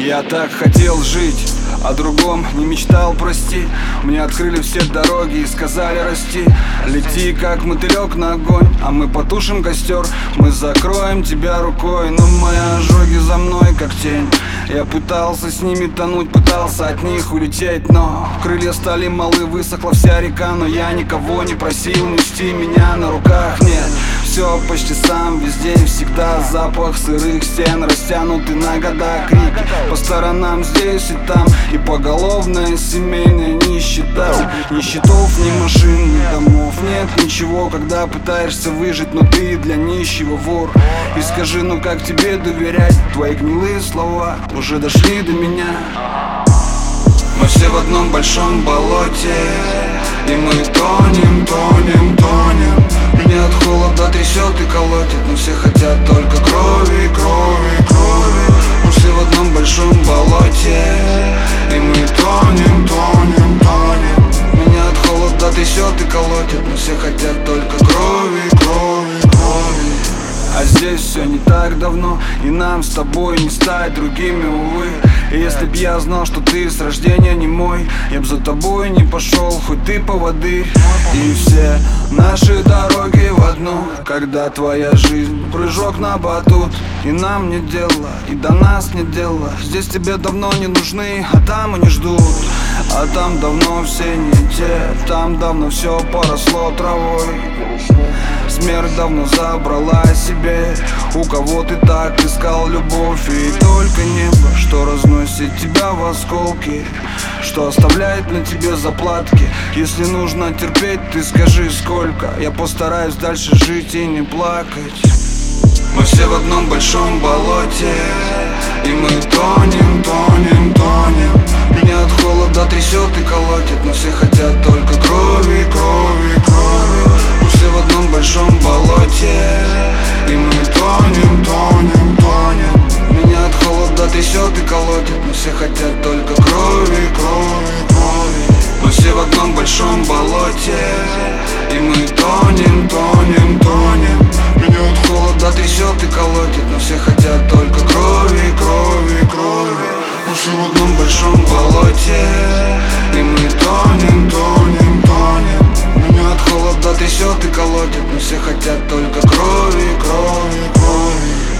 Я так хотел жить, о другом не мечтал, прости. Мне открыли все дороги и сказали расти. Лети, как мотылек на огонь, а мы потушим костер. Мы закроем тебя рукой, но мои ожоги за мной, как тень. Я пытался с ними тонуть, пытался от них улететь, но крылья стали малы, высохла вся река. Но я никого не просил нести меня на руках, нет. Все почти сам, везде и всегда запах сырых стен, растянутый на года крики по сторонам, здесь и там. И поголовная семейная нищета. Ни счетов, ни машин, ни домов, нет ничего, когда пытаешься выжить, но ты для нищего вор. И скажи, ну как тебе доверять? Твои гнилые слова уже дошли до меня. Мы все в одном большом болоте, и мы тонем, тонем, тонем. Меня от холода трясет и колотит, но все хотят только крови, крови, крови. Мы все в одном большом болоте, и мы тонем, тонем, тонем. Меня от холода трясет и колотит, но все хотят только крови, крови, крови. А здесь все не так давно, и нам с тобой не стать другими, увы. И если б я знал, что ты с рождения не мой, я б за тобой не пошел, хоть ты поводырь. И все наши дороги в одну, когда твоя жизнь прыжок на батут. И нам нет дела, и до нас нет дела. Здесь тебе давно не нужны, а там они ждут. А там давно все не те, там давно все поросло травой. Смерть давно забрала себе, у кого ты так искал любовь. И только небо, что разносит тебя в осколки, что оставляет на тебе заплатки. Если нужно терпеть, ты скажи сколько, я постараюсь дальше жить и не плакать. Мы все в одном большом болоте, и мы тонем, тонем, тонем. Меня от холода трясет и колотит, но все хотят только крови, крови, крови. Мы все в одном большом болоте, и мы тонем, тонем, тонем. Меня от холода трясет и колотит, но все хотят только крови, крови, крови. Мы все в одном большом болоте, и мы тонем, тонем, тонем. Меня от холода трясет и колотит, но все хотят только крови, крови, крови. Мы все в одном большом болоте, и мы тонем, тонем, тонем. Меня от холода трясет и колотит, но все хотят только крови, крови, крови.